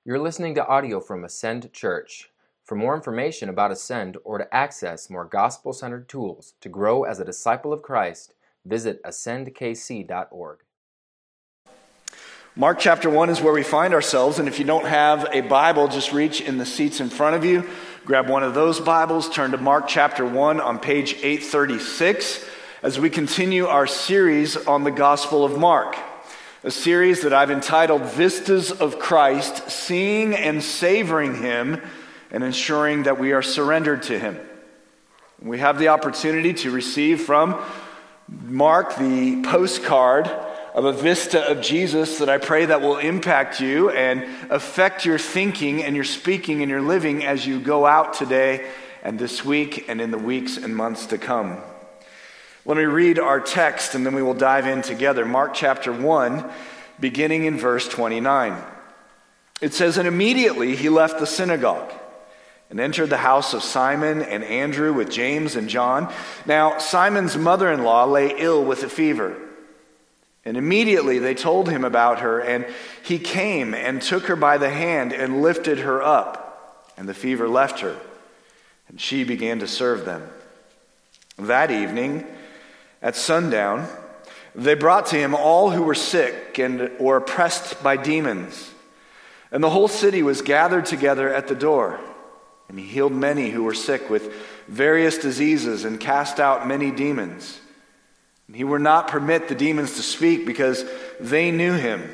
You're listening to audio from Ascend Church. For more information about Ascend or to access more gospel-centered tools to grow as a disciple of Christ, visit ascendkc.org. Mark chapter 1 is where we find ourselves, and if you don't have a Bible, just reach in the seats in front of you, grab one of those Bibles, turn to Mark chapter 1 on page 836 as we continue our series on the Gospel of Mark. A series that I've entitled Vistas of Christ, Seeing and Savoring Him and Ensuring that we are surrendered to Him. We have the opportunity to receive from Mark the postcard of a vista of Jesus that I pray that will impact you and affect your thinking and your speaking and your living as you go out today and this week and in the weeks and months to come. Let me read our text and then we will dive in together. Mark chapter 1, beginning in verse 29. It says, "And immediately he left the synagogue and entered the house of Simon and Andrew with James and John. Now Simon's mother-in-law lay ill with a fever. And immediately they told him about her, and he came and took her by the hand and lifted her up. And the fever left her, and she began to serve them. That evening, at sundown, they brought to him all who were sick and or oppressed by demons. And the whole city was gathered together at the door. And he healed many who were sick with various diseases and cast out many demons. And he would not permit the demons to speak because they knew him.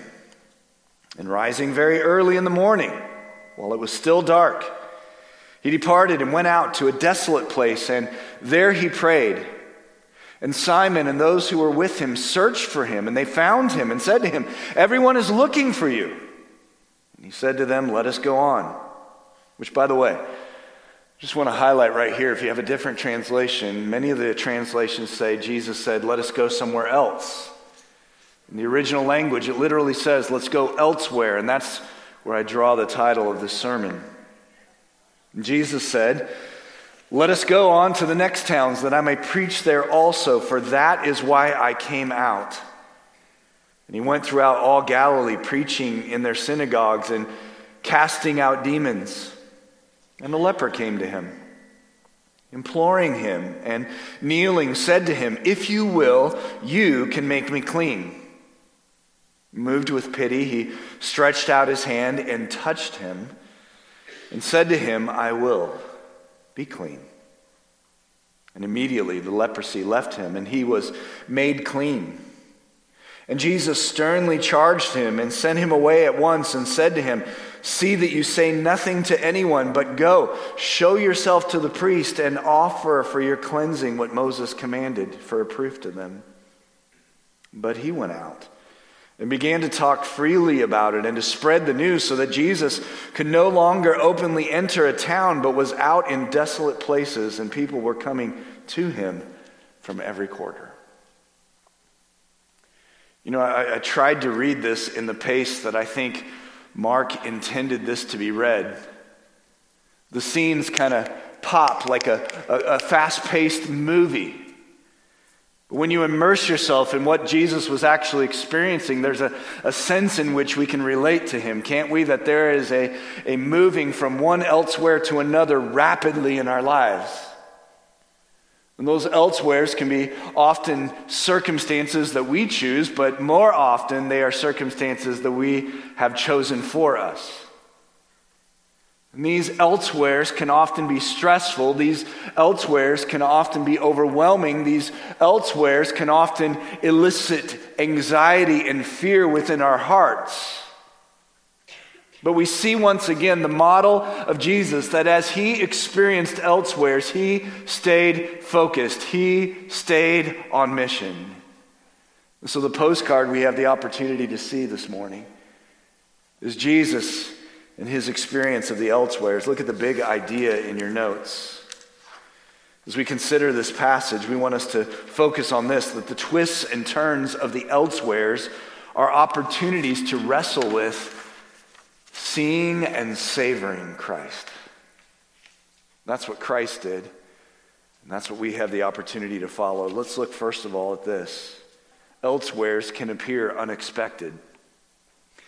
And rising very early in the morning, while it was still dark, he departed and went out to a desolate place, and there he prayed. And Simon and those who were with him searched for him, and they found him and said to him, 'Everyone is looking for you.' And he said to them, 'Let us go on.'" Which, by the way, I just want to highlight right here, if you have a different translation, many of the translations say Jesus said, "Let us go somewhere else." In the original language, it literally says, "Let's go elsewhere," and that's where I draw the title of this sermon. And Jesus said, "Let us go on to the next towns, that I may preach there also, for that is why I came out." And he went throughout all Galilee, preaching in their synagogues and casting out demons. And a leper came to him, imploring him, and kneeling said to him, "If you will, you can make me clean." Moved with pity, he stretched out his hand and touched him, and said to him, "I will. Be clean." And immediately the leprosy left him, and he was made clean. And Jesus sternly charged him and sent him away at once and said to him, "See that you say nothing to anyone, but go, show yourself to the priest and offer for your cleansing what Moses commanded for a proof to them." But he went out and began to talk freely about it and to spread the news, so that Jesus could no longer openly enter a town, but was out in desolate places, and people were coming to him from every quarter. You know, I tried to read this in the pace that I think Mark intended this to be read. The scenes kind of pop like a fast-paced movie. But when you immerse yourself in what Jesus was actually experiencing, there's a sense in which we can relate to him, can't we? That there is a moving from one elsewhere to another rapidly in our lives. And those elsewheres can be often circumstances that we choose, but more often they are circumstances that we have chosen for us. And these elsewheres can often be stressful. These elsewheres can often be overwhelming. These elsewheres can often elicit anxiety and fear within our hearts. But we see once again the model of Jesus, that as he experienced elsewheres, he stayed focused. He stayed on mission. And so the postcard we have the opportunity to see this morning is Jesus and his experience of the elsewheres. Look at the big idea in your notes. As we consider this passage, we want us to focus on this, that the twists and turns of the elsewheres are opportunities to wrestle with seeing and savoring Christ. That's what Christ did, and that's what we have the opportunity to follow. Let's look first of all at this. Elsewheres can appear unexpected.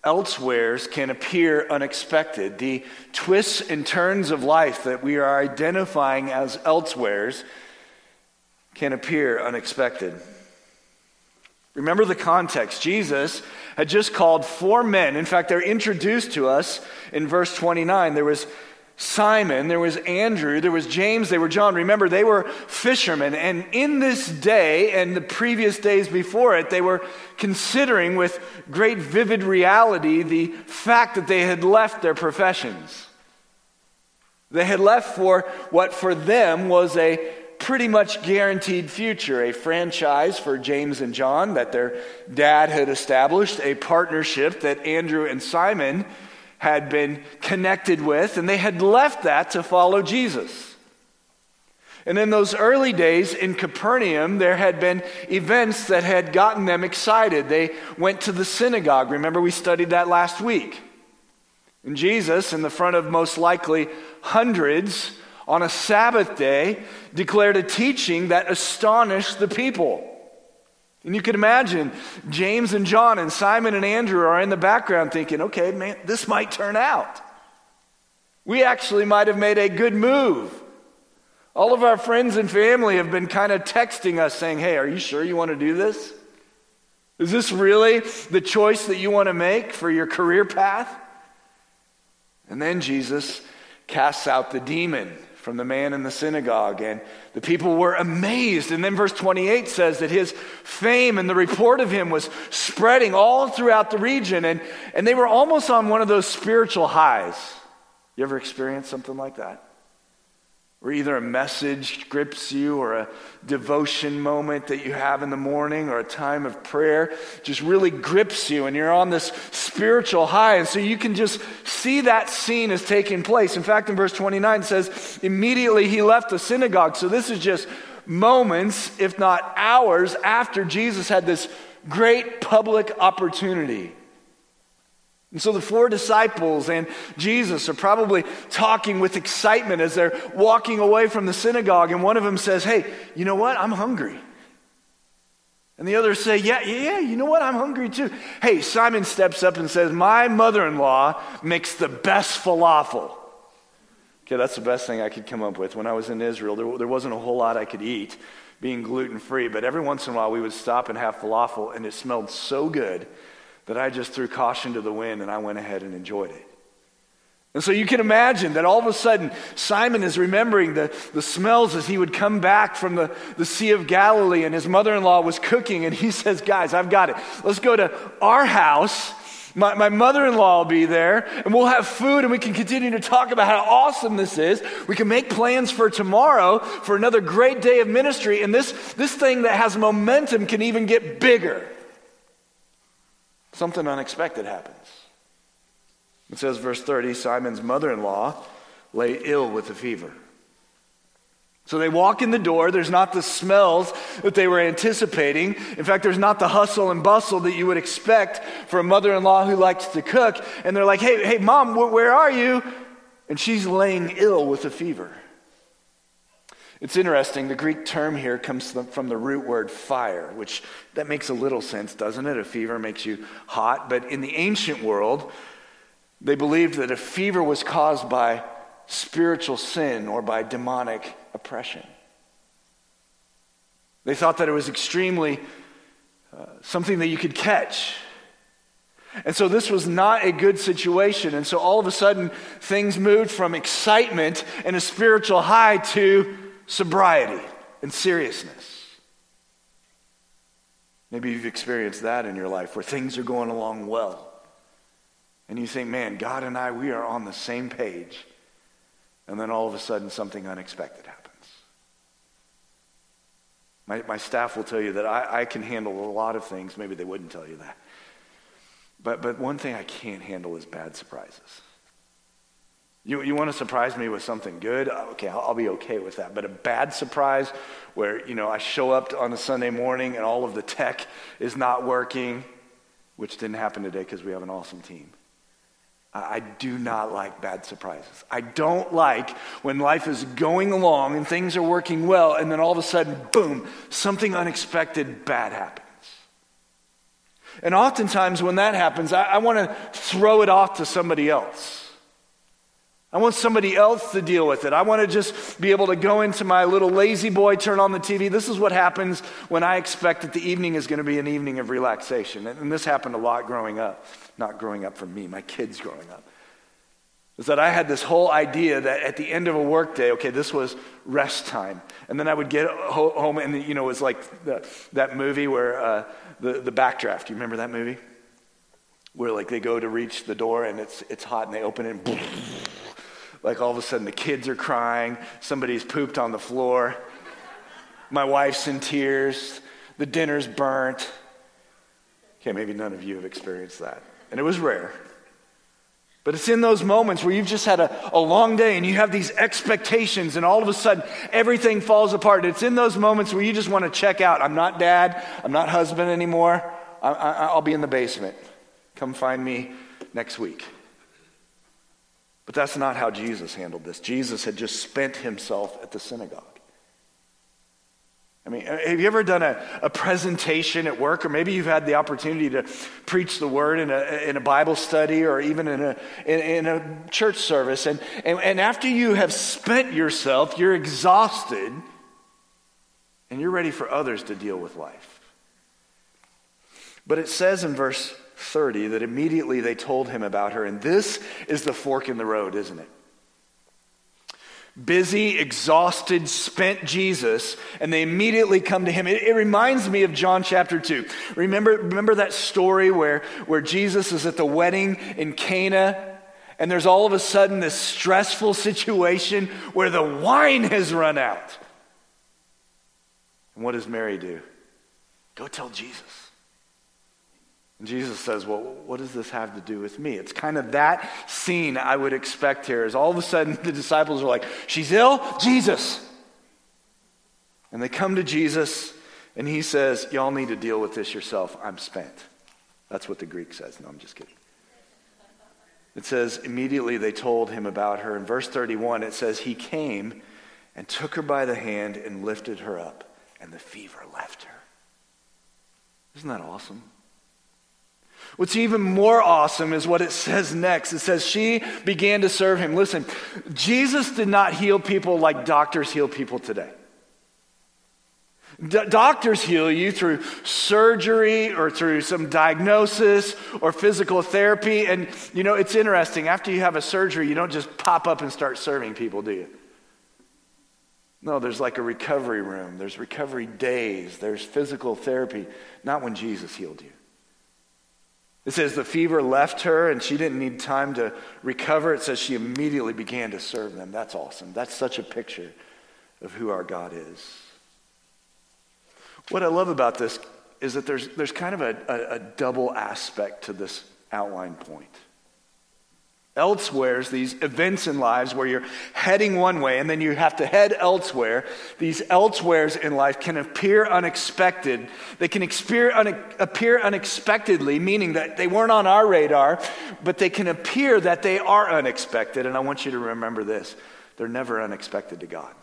elsewheres can appear unexpected. The twists and turns of life that we are identifying as elsewheres can appear unexpected. Remember the context. Jesus had just called 4 men. In fact, they're introduced to us in verse 29. There was Simon, there was Andrew, there was James, they were John. Remember, they were fishermen. And in this day and the previous days before it, they were considering with great vivid reality the fact that they had left their professions. They had left for what for them was a pretty much guaranteed future, a franchise for James and John that their dad had established, a partnership that Andrew and Simon had been connected with, and they had left that to follow Jesus. And in those early days in Capernaum, there had been events that had gotten them excited. They went to the synagogue. Remember, we studied that last week. And Jesus, in the front of most likely hundreds, on a Sabbath day, declared a teaching that astonished the people. And you can imagine James and John and Simon and Andrew are in the background thinking, okay, man, this might turn out. We actually might have made a good move. All of our friends and family have been kind of texting us saying, hey, are you sure you want to do this? Is this really the choice that you want to make for your career path? And then Jesus casts out the demon from the man in the synagogue, and the people were amazed. And then verse 28 says that his fame and the report of him was spreading all throughout the region, and they were almost on one of those spiritual highs. You ever experienced something like that? Where either a message grips you or a devotion moment that you have in the morning or a time of prayer just really grips you and you're on this spiritual high. And so you can just see that scene as taking place. In fact, in verse 29 it says, immediately he left the synagogue. So this is just moments, if not hours, after Jesus had this great public opportunity. And so the 4 disciples and Jesus are probably talking with excitement as they're walking away from the synagogue, and one of them says, hey, you know what? I'm hungry. And the others say, yeah, you know what? I'm hungry too. Hey, Simon steps up and says, my mother-in-law makes the best falafel. Okay, that's the best thing I could come up with. When I was in Israel, there wasn't a whole lot I could eat, being gluten-free, but every once in a while we would stop and have falafel, and it smelled so good that I just threw caution to the wind and I went ahead and enjoyed it. And so you can imagine that all of a sudden Simon is remembering the smells as he would come back from the Sea of Galilee, and his mother-in-law was cooking, and he says, guys, I've got it. Let's go to our house. My mother-in-law will be there, and we'll have food, and we can continue to talk about how awesome this is. We can make plans for tomorrow for another great day of ministry, and this thing that has momentum can even get bigger. Something unexpected happens. It says, verse 30, Simon's mother-in-law lay ill with a fever. So they walk in the door. There's not the smells that they were anticipating. In fact, there's not the hustle and bustle that you would expect for a mother-in-law who likes to cook. And they're like, hey, Mom, where are you? And she's laying ill with a fever. It's interesting, the Greek term here comes from the root word fire, which that makes a little sense, doesn't it? A fever makes you hot. But in the ancient world, they believed that a fever was caused by spiritual sin or by demonic oppression. They thought that it was extremely something that you could catch. And so this was not a good situation. And so all of a sudden, things moved from excitement and a spiritual high to sobriety and seriousness. Maybe you've experienced that in your life where things are going along well. And you think, man, God and I, we are on the same page. And then all of a sudden something unexpected happens. My staff will tell you that I can handle a lot of things. Maybe they wouldn't tell you that. But one thing I can't handle is bad surprises. You want to surprise me with something good? Okay, I'll be okay with that. But a bad surprise where, I show up on a Sunday morning and all of the tech is not working, which didn't happen today because we have an awesome team. I do not like bad surprises. I don't like when life is going along and things are working well and then all of a sudden, boom, something unexpected bad happens. And oftentimes when that happens, I want to throw it off to somebody else. I want somebody else to deal with it. I want to just be able to go into my little lazy boy, turn on the TV. This is what happens when I expect that the evening is going to be an evening of relaxation. And this happened a lot growing up. Not growing up for me, my kids growing up. Is that I had this whole idea that at the end of a workday, okay, this was rest time. And then I would get home and, it was like that movie where the Backdraft. Do you remember that movie? Where like they go to reach the door and it's hot and they open it and like all of a sudden the kids are crying, somebody's pooped on the floor, my wife's in tears, the dinner's burnt. Okay, maybe none of you have experienced that. And it was rare. But it's in those moments where you've just had a long day and you have these expectations and all of a sudden everything falls apart. It's in those moments where you just want to check out. I'm not dad. I'm not husband anymore. I'll be in the basement. Come find me next week. But that's not how Jesus handled this. Jesus had just spent himself at the synagogue. I mean, have you ever done a presentation at work, or maybe you've had the opportunity to preach the word in a Bible study, or even in a church service, and after you have spent yourself, you're exhausted, and you're ready for others to deal with life. But it says in verse 30 that immediately they told him about her, and this is the fork in the road, isn't it? Busy, exhausted, spent Jesus, and they immediately come to him. It reminds me of John chapter 2. Remember that story where Jesus is at the wedding in Cana, and there's all of a sudden this stressful situation where the wine has run out. And what does Mary do? Go tell Jesus. And Jesus says, well, what does this have to do with me? It's kind of that scene I would expect here, is all of a sudden the disciples are like, she's ill? Jesus. And they come to Jesus, and he says, y'all need to deal with this yourself. I'm spent. That's what the Greek says. No, I'm just kidding. It says, immediately they told him about her. In verse 31, it says, he came and took her by the hand and lifted her up, and the fever left her. Isn't that awesome? What's even more awesome is what it says next. It says she began to serve him. Listen, Jesus did not heal people like doctors heal people today. Doctors heal you through surgery or through some diagnosis or physical therapy. And, it's interesting. After you have a surgery, you don't just pop up and start serving people, do you? No, there's like a recovery room. There's recovery days. There's physical therapy. Not when Jesus healed you. It says the fever left her and she didn't need time to recover. It says she immediately began to serve them. That's awesome. That's such a picture of who our God is. What I love about this is that there's kind of a double aspect to this outline point. Elsewhere, these events in lives where you're heading one way and then you have to head elsewhere. These elsewheres in life can appear unexpected. They can appear unexpectedly, meaning that they weren't on our radar, but they can appear that they are unexpected. And I want you to remember this. They're never unexpected to God.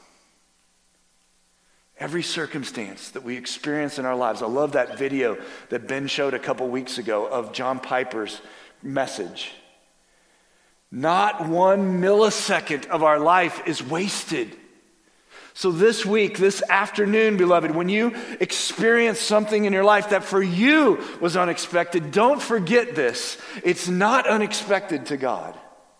Every circumstance that we experience in our lives. I love that video that Ben showed a couple weeks ago of John Piper's message. Not 1 millisecond of our life is wasted. So this week, this afternoon, beloved, when you experience something in your life that for you was unexpected, don't forget this. It's not unexpected to God.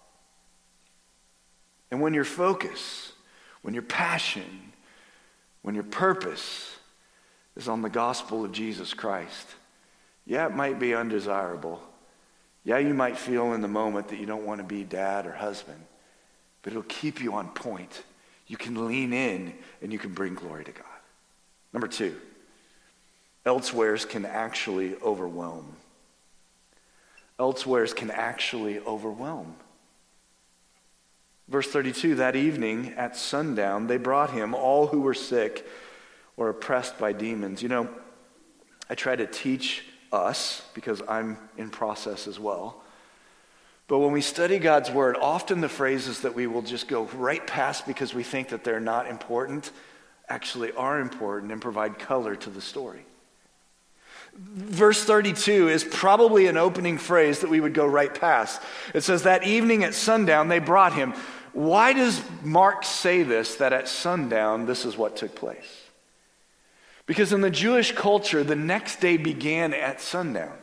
And when your focus, when your passion, when your purpose is on the gospel of Jesus Christ, yeah, it might be undesirable. Yeah, you might feel in the moment that you don't want to be dad or husband, but it'll keep you on point. You can lean in and you can bring glory to God. Number 2, elsewheres can actually overwhelm. Elsewheres can actually overwhelm. Verse 32, that evening at sundown, they brought him all who were sick or oppressed by demons. I try to teach us, because I'm in process as well. But when we study God's word, often the phrases that we will just go right past because we think that they're not important, actually are important and provide color to the story. Verse 32 is probably an opening phrase that we would go right past. It says, that evening at sundown they brought him. Why does Mark say this, that at sundown this is what took place? Because in the Jewish culture, the next day began at sundown.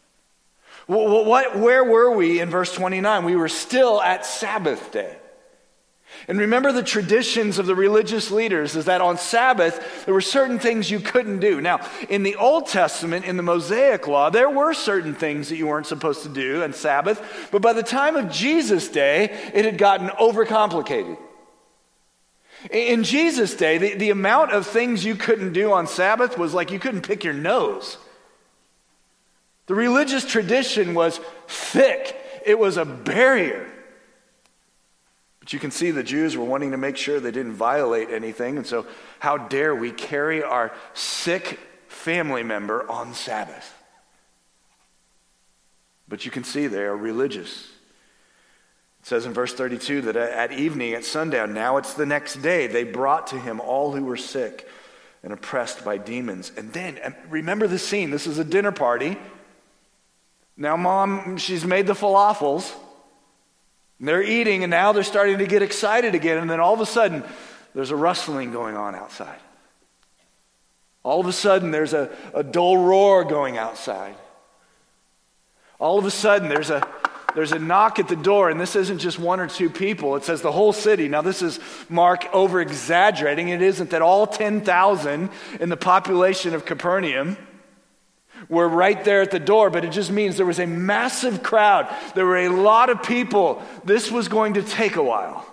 Where were we in verse 29? We were still at Sabbath day. And remember, the traditions of the religious leaders is that on Sabbath, there were certain things you couldn't do. Now, in the Old Testament, in the Mosaic Law, there were certain things that you weren't supposed to do on Sabbath. But by the time of Jesus' day, it had gotten overcomplicated. In Jesus' day, the amount of things you couldn't do on Sabbath was like you couldn't pick your nose. The religious tradition was thick. It was a barrier. But you can see the Jews were wanting to make sure they didn't violate anything. And so how dare we carry our sick family member on Sabbath? But you can see they are religious. It says in verse 32 that at evening, at sundown, now it's the next day, they brought to him all who were sick and oppressed by demons. And then, remember the scene. This is a dinner party. Now mom, she's made the falafels. They're eating, and now they're starting to get excited again. And then all of a sudden, there's a rustling going on outside. All of a sudden, there's a dull roar going outside. All of a sudden, there's a knock at the door, and this isn't just one or two people. It says the whole city. Now, this is Mark over-exaggerating. It isn't that all 10,000 in the population of Capernaum were right there at the door, but it just means there was a massive crowd. There were a lot of people. This was going to take a while.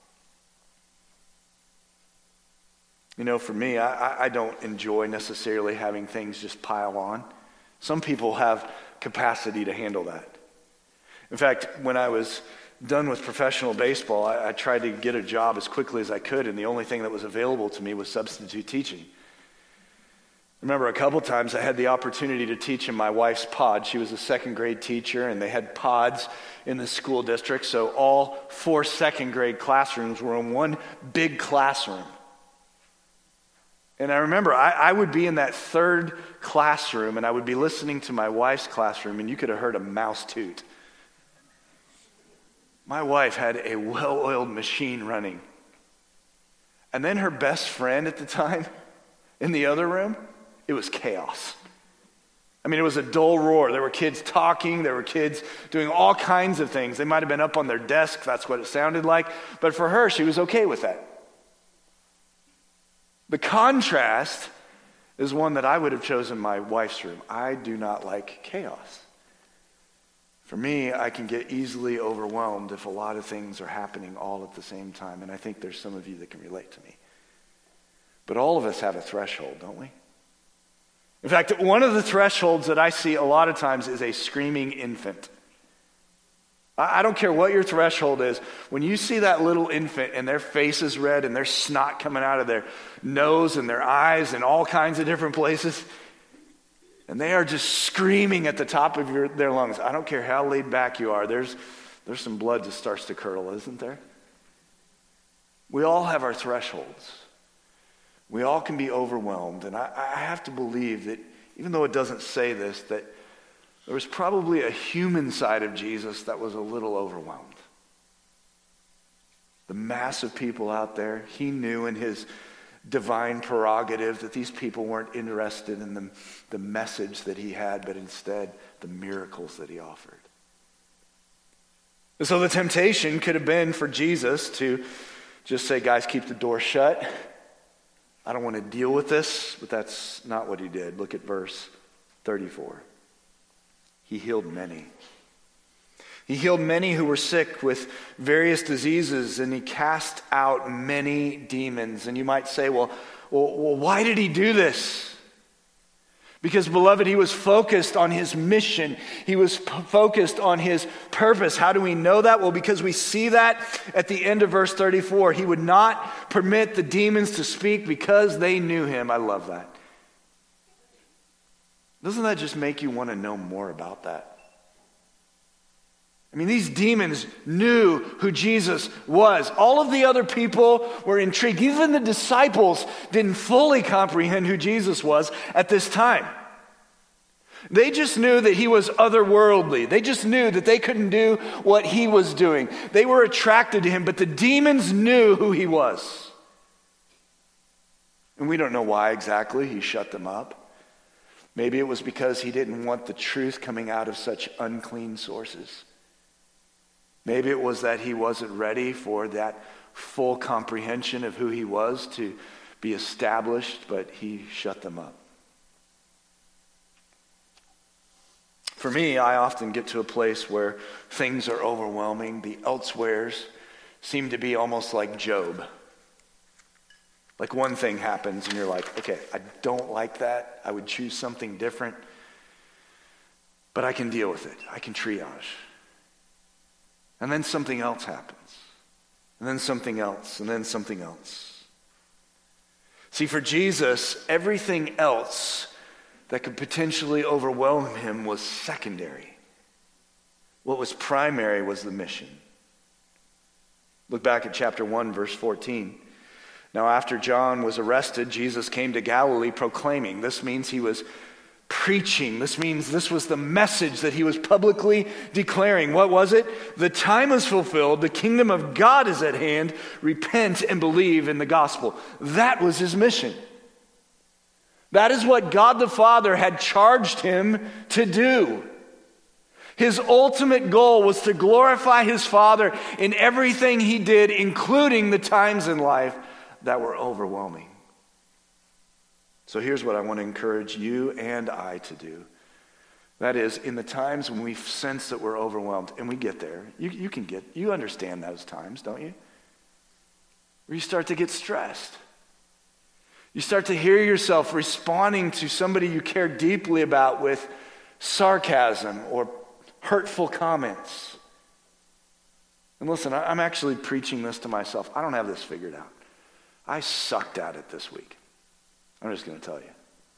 You know, for me, I don't enjoy necessarily having things just pile on. Some people have capacity to handle that. In fact, when I was done with professional baseball, I tried to get a job as quickly as I could, and the only thing that was available to me was substitute teaching. I remember a couple times I had the opportunity to teach in my wife's pod. She was a second grade teacher, and they had pods in the school district, so all 4 second grade classrooms were in one big classroom. And I remember I would be in that third classroom, and I would be listening to my wife's classroom, and you could have heard a mouse toot. My wife had a well-oiled machine running. And then her best friend at the time in the other room, it was chaos. I mean, it was a dull roar. There were kids talking. There were kids doing all kinds of things. They might have been up on their desk. That's what it sounded like. But for her, she was okay with that. The contrast is one that I would have chosen my wife's room. I do not like chaos. For me, I can get easily overwhelmed if a lot of things are happening all at the same time. And I think there's some of you that can relate to me. But all of us have a threshold, don't we? In fact, one of the thresholds that I see a lot of times is a screaming infant. I don't care what your threshold is. When you see that little infant and their face is red and there's snot coming out of their nose and their eyes and all kinds of different places, and they are just screaming at the top of their lungs. I don't care how laid back you are. There's some blood that starts to curdle, isn't there? We all have our thresholds. We all can be overwhelmed. And I have to believe that, even though it doesn't say this, that there was probably a human side of Jesus that was a little overwhelmed. The mass of people out there, he knew in his divine prerogative that these people weren't interested in the message that he had, but instead the miracles that he offered. And so the temptation could have been for Jesus to just say, guys, keep the door shut. I don't want to deal with this, but that's not what he did. Look at verse 34. He healed many. He healed many who were sick with various diseases, and he cast out many demons. And you might say, well, why did he do this? Because, beloved, he was focused on his mission. He was focused on his purpose. How do we know that? Well, because we see that at the end of verse 34. He would not permit the demons to speak because they knew him. I love that. Doesn't that just make you want to know more about that? I mean, these demons knew who Jesus was. All of the other people were intrigued. Even the disciples didn't fully comprehend who Jesus was at this time. They just knew that he was otherworldly. They just knew that they couldn't do what he was doing. They were attracted to him, but the demons knew who he was. And we don't know why exactly he shut them up. Maybe it was because he didn't want the truth coming out of such unclean sources. Maybe it was that he wasn't ready for that full comprehension of who he was to be established, but he shut them up. For me, I often get to a place where things are overwhelming. The elsewheres seem to be almost like Job. Like one thing happens and you're like, okay, I don't like that. I would choose something different. But I can deal with it. I can triage. And then something else happens. And then something else. And then something else. See, for Jesus, everything else that could potentially overwhelm him was secondary. What was primary was the mission. Look back at chapter 1, verse 14. Now after John was arrested, Jesus came to Galilee proclaiming. This means he was preaching. This means this was the message that he was publicly declaring. What was it? The time is fulfilled. The kingdom of God is at hand. Repent and believe in the gospel. That was his mission. That is what God the Father had charged him to do. His ultimate goal was to glorify his Father in everything he did, including the times in life that were overwhelming. So here's what I want to encourage you and I to do. That is, in the times when we sense that we're overwhelmed, and we get there, you understand those times, don't you? Where you start to get stressed. You start to hear yourself responding to somebody you care deeply about with sarcasm or hurtful comments. And listen, I'm actually preaching this to myself. I don't have this figured out. I sucked at it this week. I'm just going to tell you.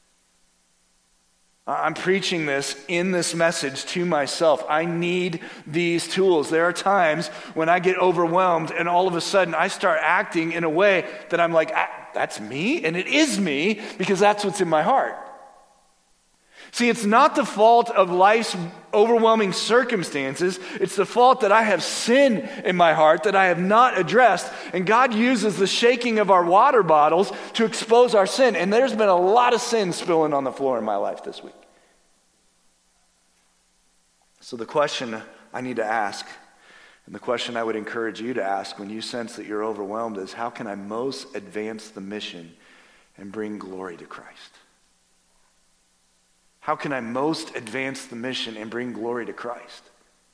I'm preaching this in this message to myself. I need these tools. There are times when I get overwhelmed and all of a sudden I start acting in a way that I'm like, that's me? And it is me because that's what's in my heart. See, it's not the fault of life's overwhelming circumstances. It's the fault that I have sin in my heart that I have not addressed. And God uses the shaking of our water bottles to expose our sin. And there's been a lot of sin spilling on the floor in my life this week. So the question I need to ask, and the question I would encourage you to ask when you sense that you're overwhelmed is, how can I most advance the mission and bring glory to Christ? How can I most advance the mission and bring glory to Christ?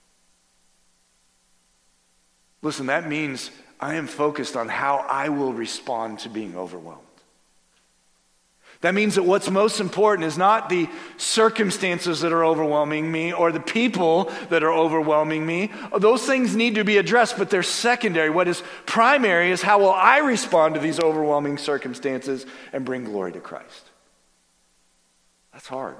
Listen, that means I am focused on how I will respond to being overwhelmed. That means that what's most important is not the circumstances that are overwhelming me or the people that are overwhelming me. Those things need to be addressed, but they're secondary. What is primary is how will I respond to these overwhelming circumstances and bring glory to Christ. That's hard.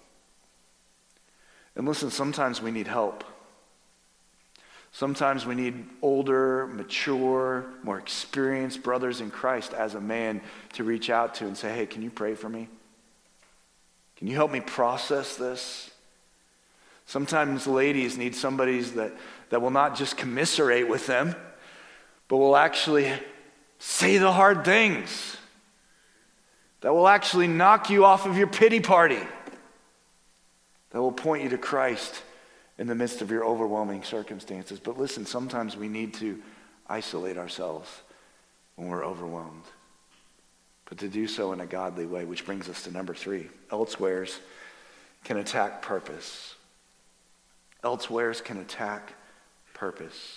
And listen, sometimes we need help. Sometimes we need older, mature, more experienced brothers in Christ as a man to reach out to and say, hey, can you pray for me? Can you help me process this? Sometimes ladies need somebody that will not just commiserate with them, but will actually say the hard things. That will actually knock you off of your pity party. That will point you to Christ in the midst of your overwhelming circumstances. But listen, sometimes we need to isolate ourselves when we're overwhelmed. But to do so in a godly way, which brings us to number 3. Elsewheres can attack purpose. Elsewheres can attack purpose.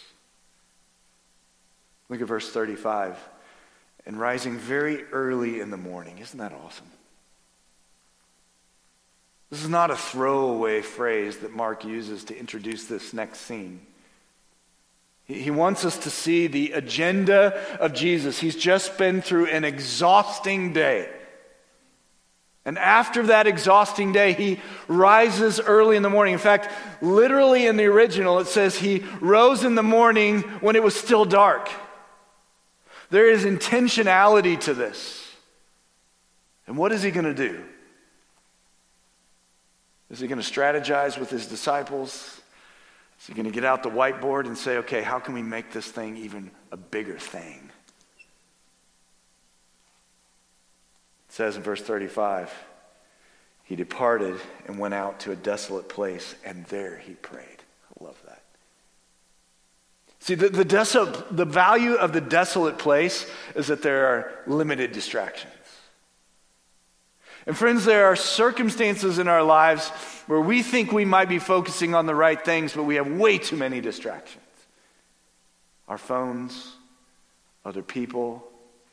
Look at verse 35. And rising very early in the morning. Isn't that awesome? This is not a throwaway phrase that Mark uses to introduce this next scene. He wants us to see the agenda of Jesus. He's just been through an exhausting day. And after that exhausting day, he rises early in the morning. In fact, literally in the original, it says he rose in the morning when it was still dark. There is intentionality to this. And what is he going to do? Is he going to strategize with his disciples? Is he going to get out the whiteboard and say, okay, how can we make this thing even a bigger thing? It says in verse 35, he departed and went out to a desolate place, and there he prayed. I love that. See, the value of the desolate place is that there are limited distractions. And friends, there are circumstances in our lives where we think we might be focusing on the right things, but we have way too many distractions. Our phones, other people.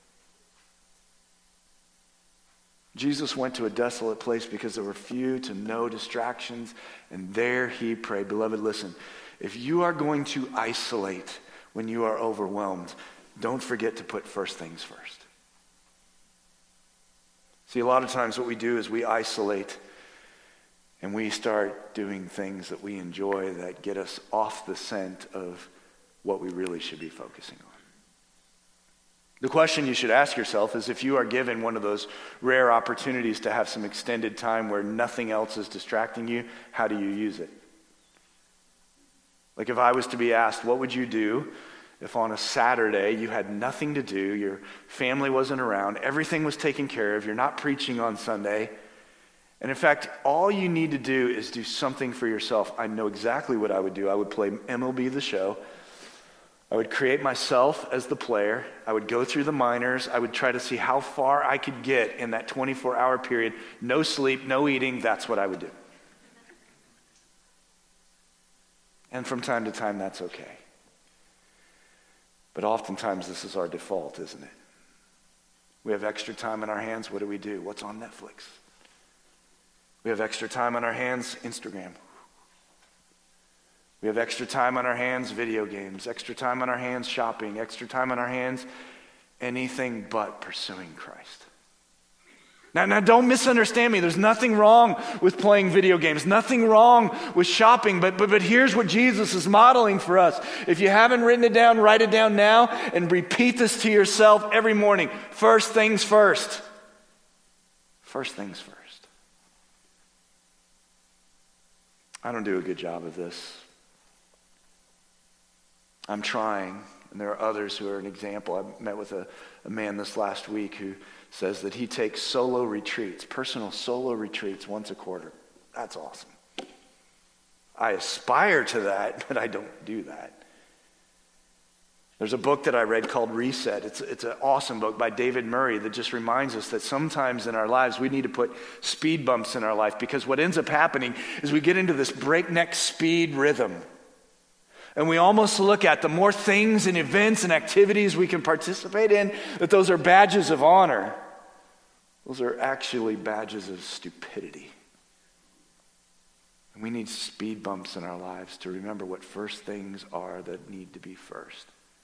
Jesus went to a desolate place because there were few to no distractions, and there he prayed. Beloved, listen, if you are going to isolate when you are overwhelmed, don't forget to put first things first. See, a lot of times what we do is we isolate and we start doing things that we enjoy that get us off the scent of what we really should be focusing on. The question you should ask yourself is, if you are given one of those rare opportunities to have some extended time where nothing else is distracting you, how do you use it? Like if I was to be asked, what would you do if on a Saturday you had nothing to do, your family wasn't around, everything was taken care of, you're not preaching on Sunday, and in fact, all you need to do is do something for yourself. I know exactly what I would do. I would play MLB The Show. I would create myself as the player. I would go through the minors. I would try to see how far I could get in that 24-hour period. No sleep, no eating. That's what I would do. And from time to time, that's okay. But oftentimes, this is our default, isn't it? We have extra time on our hands. What do? What's on Netflix? We have extra time on our hands. Instagram. We have extra time on our hands. Video games. Extra time on our hands. Shopping. Extra time on our hands. Anything but pursuing Christ. Now don't misunderstand me. There's nothing wrong with playing video games. Nothing wrong with shopping. But here's what Jesus is modeling for us. If you haven't written it down, write it down now and repeat this to yourself every morning. First things first. First things first. I don't do a good job of this. I'm trying, and there are others who are an example. I met with a man this last week who says that he takes solo retreats, personal solo retreats once a quarter. That's awesome. I aspire to that, but I don't do that. There's a book that I read called Reset. It's an awesome book by David Murray that just reminds us that sometimes in our lives we need to put speed bumps in our life, because what ends up happening is we get into this breakneck speed rhythm. And we almost look at the more things and events and activities we can participate in, that those are badges of honor. Those are actually badges of stupidity. And we need speed bumps in our lives to remember what first things are that need to be first.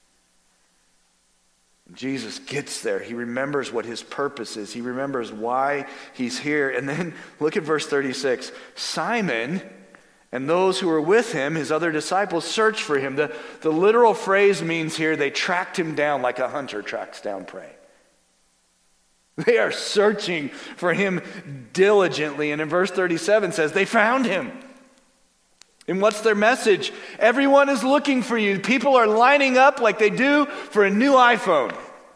And Jesus gets there. He remembers what his purpose is. He remembers why he's here. And then look at verse 36. Simon and those who were with him, his other disciples, searched for him. The literal phrase means here they tracked him down like a hunter tracks down prey. They are searching for him diligently. And in verse 37 says they found him. And what's their message? Everyone is looking for you. People are lining up like they do for a new iPhone.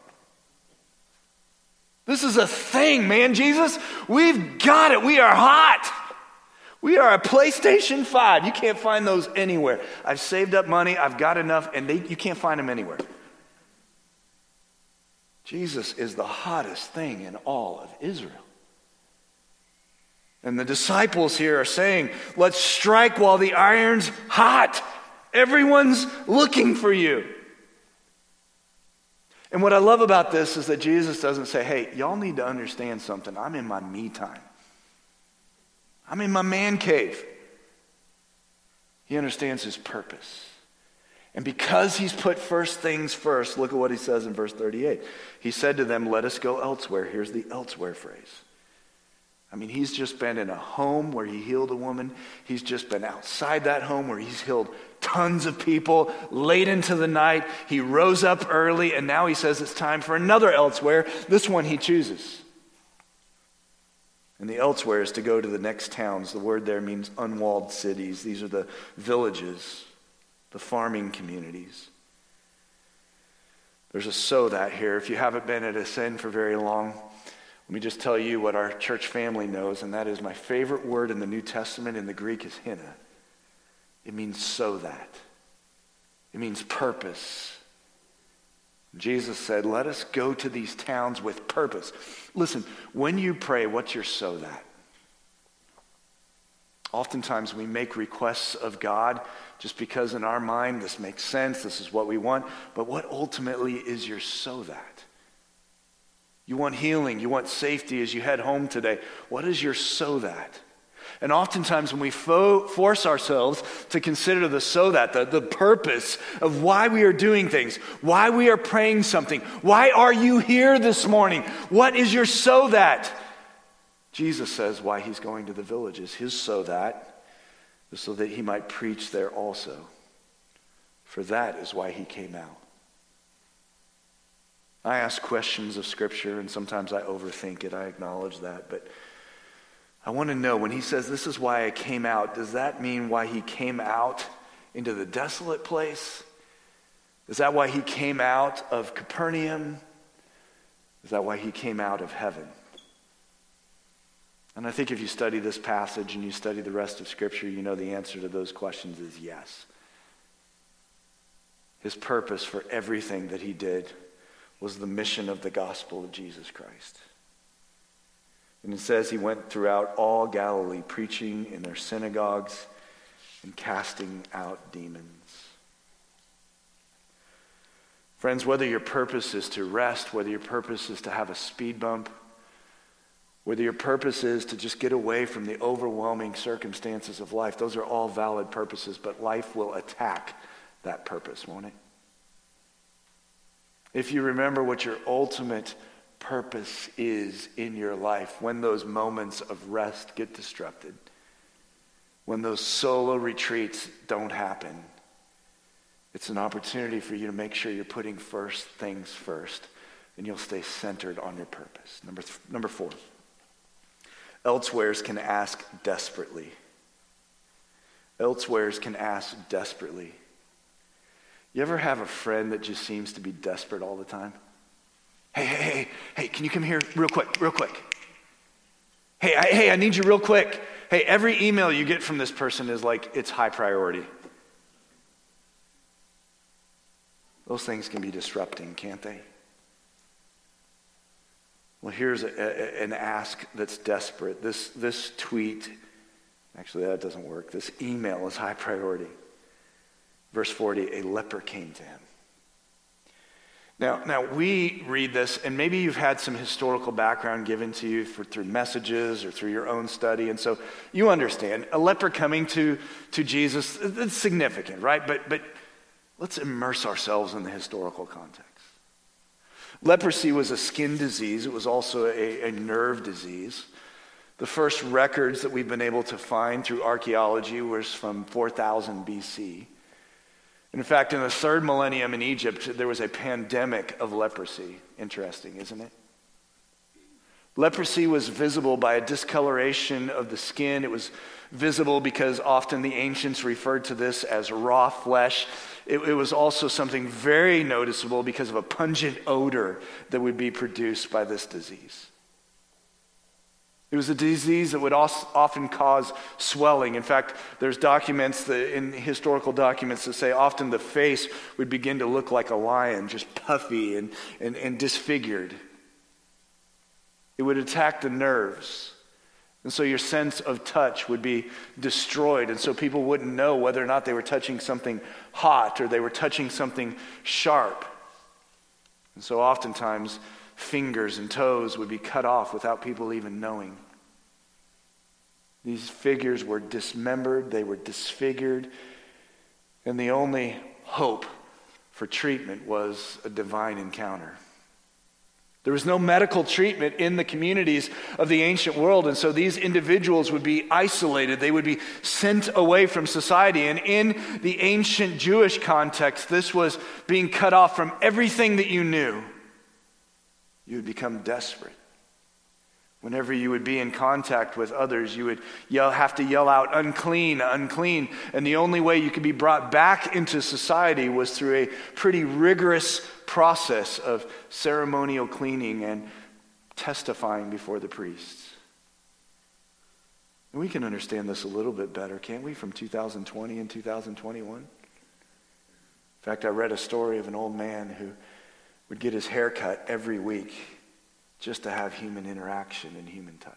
This is a thing, man. Jesus, we've got it. We are hot. We are a PlayStation 5. You can't find those anywhere. I've saved up money. I've got enough, and you can't find them anywhere. Jesus is the hottest thing in all of Israel. And the disciples here are saying, let's strike while the iron's hot. Everyone's looking for you. And what I love about this is that Jesus doesn't say, hey, y'all need to understand something. I'm in my me time. I'm in my man cave. He understands his purpose. And because he's put first things first, look at what he says in verse 38. He said to them, let us go elsewhere. Here's the elsewhere phrase. I mean, he's just been in a home where he healed a woman. He's just been outside that home where he's healed tons of people late into the night. He rose up early, and now he says it's time for another elsewhere. This one he chooses. And the elsewhere is to go to the next towns. The word there means unwalled cities. These are the villages, the farming communities. There's a "so that" here. If you haven't been at Ascend for very long, let me just tell you what our church family knows, and that is my favorite word in the New Testament in the Greek is hina. It means "so that." It means purpose. Jesus said, let us go to these towns with purpose. Listen, when you pray, what's your "so that"? Oftentimes we make requests of God just because in our mind this makes sense, this is what we want. But what ultimately is your "so that"? You want healing, you want safety as you head home today. What is your "so that"? And oftentimes when we force ourselves to consider the "so that," the purpose of why we are doing things, why we are praying something, why are you here this morning? What is your "so that"? Jesus says why he's going to the villages. His "so that" is so that he might preach there also. For that is why he came out. I ask questions of Scripture, and sometimes I overthink it. I acknowledge that. But I want to know, when he says, this is why I came out, does that mean why he came out into the desolate place? Is that why he came out of Capernaum? Is that why he came out of heaven? And I think if you study this passage and you study the rest of Scripture, you know the answer to those questions is yes. His purpose for everything that he did was the mission of the gospel of Jesus Christ. And it says he went throughout all Galilee, preaching in their synagogues and casting out demons. Friends, whether your purpose is to rest, whether your purpose is to have a speed bump, whether your purpose is to just get away from the overwhelming circumstances of life, those are all valid purposes, but life will attack that purpose, won't it? If you remember what your ultimate purpose is in your life, when those moments of rest get disrupted, when those solo retreats don't happen, it's an opportunity for you to make sure you're putting first things first, and you'll stay centered on your purpose. Number 4, elsewheres can ask desperately. Elsewheres can ask desperately. You ever have a friend that just seems to be desperate all the time? Hey, can you come here real quick? Hey, I need you real quick. Hey, every email you get from this person is like, it's high priority. Those things can be disrupting, can't they? Well, here's an ask that's desperate. This tweet, actually that doesn't work. This email is high priority. Verse 40, a leper came to him. Now we read this, and maybe you've had some historical background given to you through messages or through your own study, and so you understand. A leper coming to Jesus, it's significant, right? But let's immerse ourselves in the historical context. Leprosy was a skin disease. It was also a nerve disease. The first records that we've been able to find through archaeology was from 4000 BC. In fact, in the 3rd millennium in Egypt, there was a pandemic of leprosy. Interesting, isn't it? Leprosy was visible by a discoloration of the skin. It was visible because often the ancients referred to this as raw flesh. It was also something very noticeable because of a pungent odor that would be produced by this disease. It was a disease that would often cause swelling. In fact, there's documents in historical documents that say often the face would begin to look like a lion, just puffy and disfigured. It would attack the nerves. And so your sense of touch would be destroyed. And so people wouldn't know whether or not they were touching something hot or they were touching something sharp. And so oftentimes fingers and toes would be cut off without people even knowing. These figures were dismembered, they were disfigured, and the only hope for treatment was a divine encounter. There was no medical treatment in the communities of the ancient world, and so these individuals would be isolated. They would be sent away from society. And in the ancient Jewish context, this was being cut off from everything that you knew. You would become desperate. Whenever you would be in contact with others, you would have to yell out, unclean, unclean. And the only way you could be brought back into society was through a pretty rigorous process of ceremonial cleaning and testifying before the priests. And we can understand this a little bit better, can't we, from 2020 and 2021? In fact, I read a story of an old man who would get his hair cut every week just to have human interaction and human touch.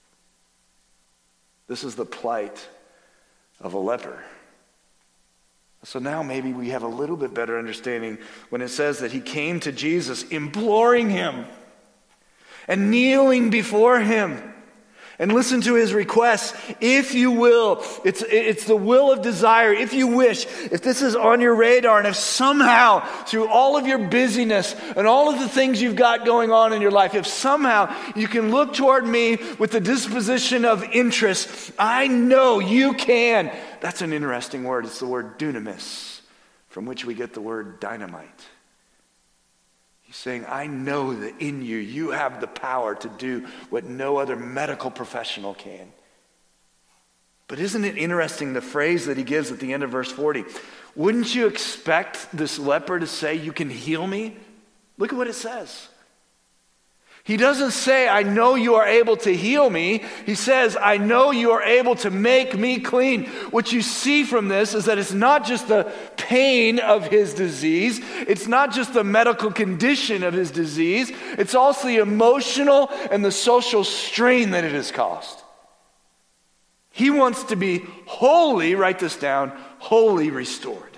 This is the plight of a leper. So now maybe we have a little bit better understanding when it says that he came to Jesus imploring him and kneeling before him. And listen to his request, if you will. It's the will of desire, if you wish. If this is on your radar, and if somehow, through all of your busyness and all of the things you've got going on in your life, if somehow you can look toward me with the disposition of interest, I know you can. That's an interesting word. It's the word dunamis, from which we get the word dynamite. He's saying, I know that in you, you have the power to do what no other medical professional can. But isn't it interesting, the phrase that he gives at the end of verse 40? Wouldn't you expect this leper to say, you can heal me? Look at what it says. He doesn't say, I know you are able to heal me. He says, I know you are able to make me clean. What you see from this is that it's not just the pain of his disease. It's not just the medical condition of his disease. It's also the emotional and the social strain that it has caused. He wants to be wholly, write this down, wholly restored.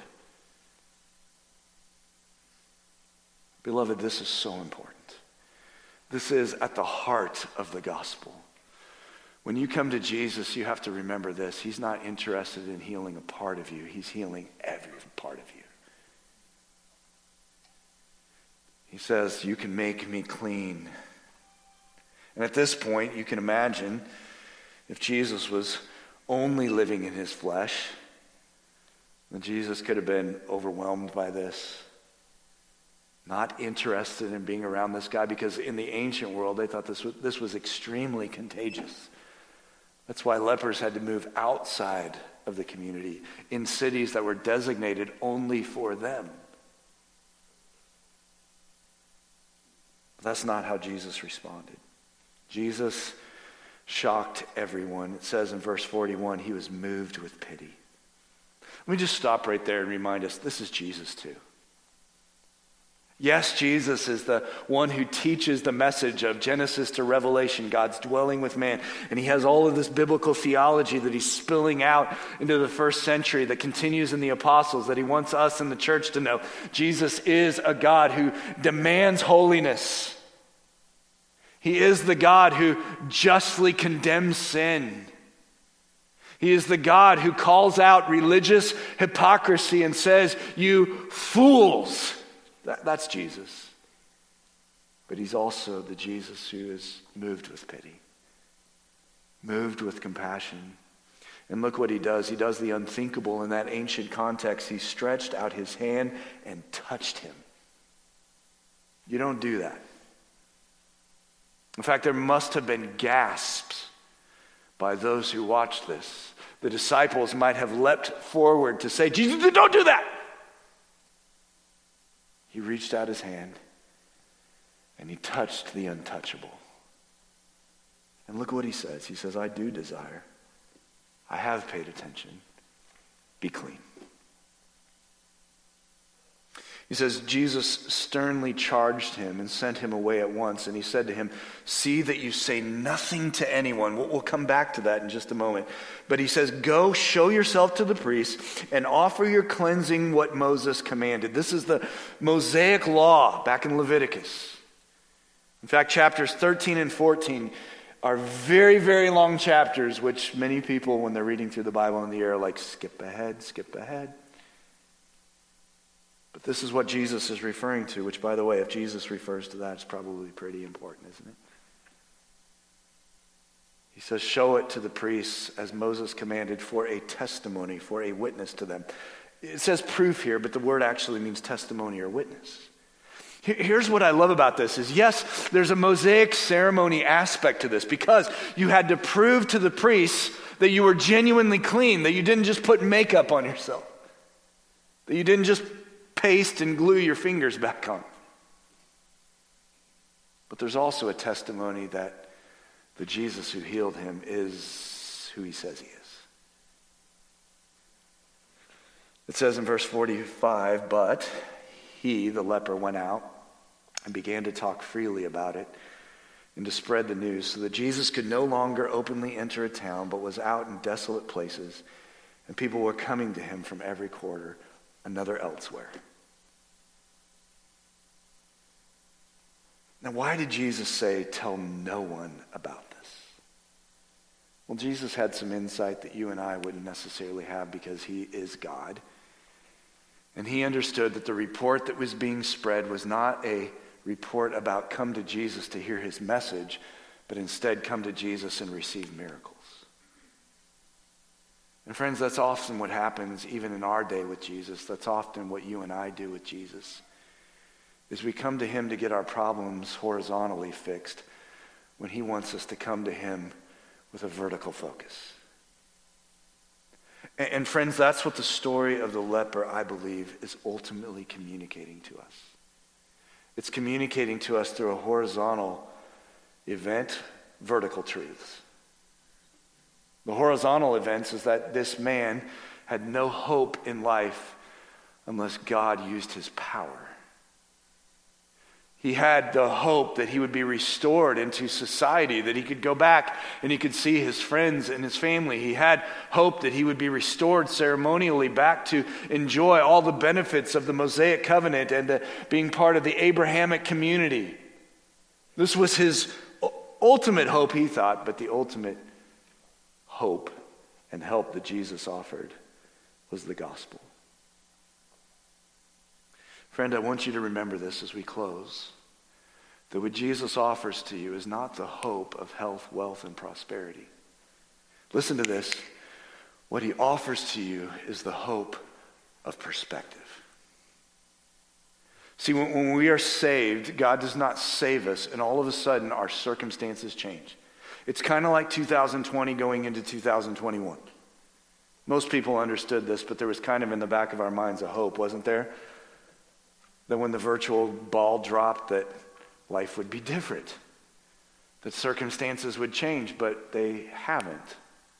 Beloved, this is so important. This is at the heart of the gospel. When you come to Jesus, you have to remember this. He's not interested in healing a part of you. He's healing every part of you. He says, you can make me clean. And at this point, you can imagine if Jesus was only living in his flesh, then Jesus could have been overwhelmed by this. Not interested in being around this guy, because in the ancient world they thought this was extremely contagious. That's why lepers had to move outside of the community in cities that were designated only for them. But that's not how Jesus responded. Jesus shocked everyone. It says in verse 41, he was moved with pity. Let me just stop right there and remind us, this is Jesus too. Yes, Jesus is the one who teaches the message of Genesis to Revelation, God's dwelling with man. And he has all of this biblical theology that he's spilling out into the first century that continues in the apostles, that he wants us in the church to know. Jesus is a God who demands holiness. He is the God who justly condemns sin. He is the God who calls out religious hypocrisy and says, you fools. That's Jesus. But he's also the Jesus who is moved with pity, moved with compassion. And look what he does. He does the unthinkable in that ancient context. He stretched out his hand and touched him. You don't do that. In fact, there must have been gasps by those who watched this. The disciples might have leapt forward to say, Jesus, don't do that. He reached out his hand and he touched the untouchable. And look what he says. He says, I do desire. I have paid attention. Be clean. He says, Jesus sternly charged him and sent him away at once. And he said to him, see that you say nothing to anyone. We'll come back to that in just a moment. But he says, go show yourself to the priest and offer your cleansing what Moses commanded. This is the Mosaic law back in Leviticus. In fact, chapters 13 and 14 are very, very long chapters, which many people, when they're reading through the Bible in the air, are like, skip ahead, skip ahead. But this is what Jesus is referring to, which, by the way, if Jesus refers to that, it's probably pretty important, isn't it? He says, show it to the priests as Moses commanded for a testimony, for a witness to them. It says proof here, but the word actually means testimony or witness. Here's what I love about this is, yes, there's a Mosaic ceremony aspect to this because you had to prove to the priests that you were genuinely clean, that you didn't just put makeup on yourself, that you didn't just paste and glue your fingers back on. But there's also a testimony that the Jesus who healed him is who he says he is. It says in verse 45, but he, the leper, went out and began to talk freely about it and to spread the news so that Jesus could no longer openly enter a town but was out in desolate places, and people were coming to him from every quarter, another elsewhere. Now, why did Jesus say, tell no one about this? Well, Jesus had some insight that you and I wouldn't necessarily have because he is God. And he understood that the report that was being spread was not a report about come to Jesus to hear his message, but instead come to Jesus and receive miracles. And friends, that's often what happens even in our day with Jesus. That's often what you and I do with Jesus. Is we come to him to get our problems horizontally fixed when he wants us to come to him with a vertical focus. And friends, that's what the story of the leper, I believe, is ultimately communicating to us. It's communicating to us through a horizontal event, vertical truths. The horizontal events is that this man had no hope in life unless God used his power. He had the hope that he would be restored into society, that he could go back and he could see his friends and his family. He had hope that he would be restored ceremonially back to enjoy all the benefits of the Mosaic covenant and being part of the Abrahamic community. This was his ultimate hope, he thought, but the ultimate hope and help that Jesus offered was the gospel. Friend, I want you to remember this as we close, that what Jesus offers to you is not the hope of health, wealth, and prosperity. Listen to this. What he offers to you is the hope of perspective. See, when we are saved, God does not save us, and all of a sudden our circumstances change. It's kind of like 2020 going into 2021. Most people understood this, but there was kind of in the back of our minds a hope, wasn't there? That when the virtual ball dropped, that life would be different, that circumstances would change, but they haven't.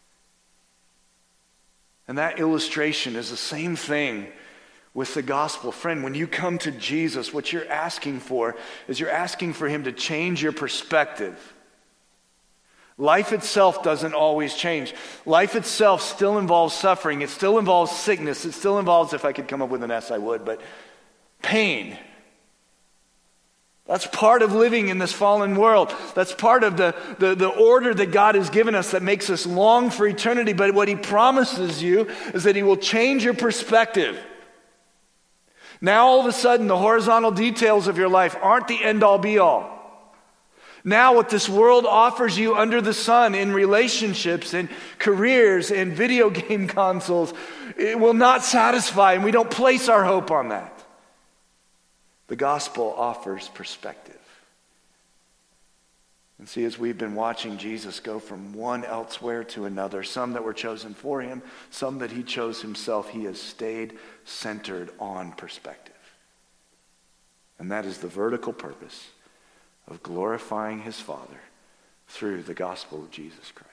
And that illustration is the same thing with the gospel. Friend, when you come to Jesus, what you're asking for is you're asking for him to change your perspective. Life itself doesn't always change. Life itself still involves suffering. It still involves sickness. It still involves, if I could come up with an S, I would, but pain. That's part of living in this fallen world. That's part of the order that God has given us that makes us long for eternity. But what he promises you is that he will change your perspective. Now all of a sudden the horizontal details of your life aren't the end-all be-all. Now what this world offers you under the sun in relationships and careers and video game consoles, it will not satisfy, and we don't place our hope on that. The gospel offers perspective. And see, as we've been watching Jesus go from one elsewhere to another, some that were chosen for him, some that he chose himself, he has stayed centered on perspective. And that is the vertical purpose of glorifying his Father through the gospel of Jesus Christ.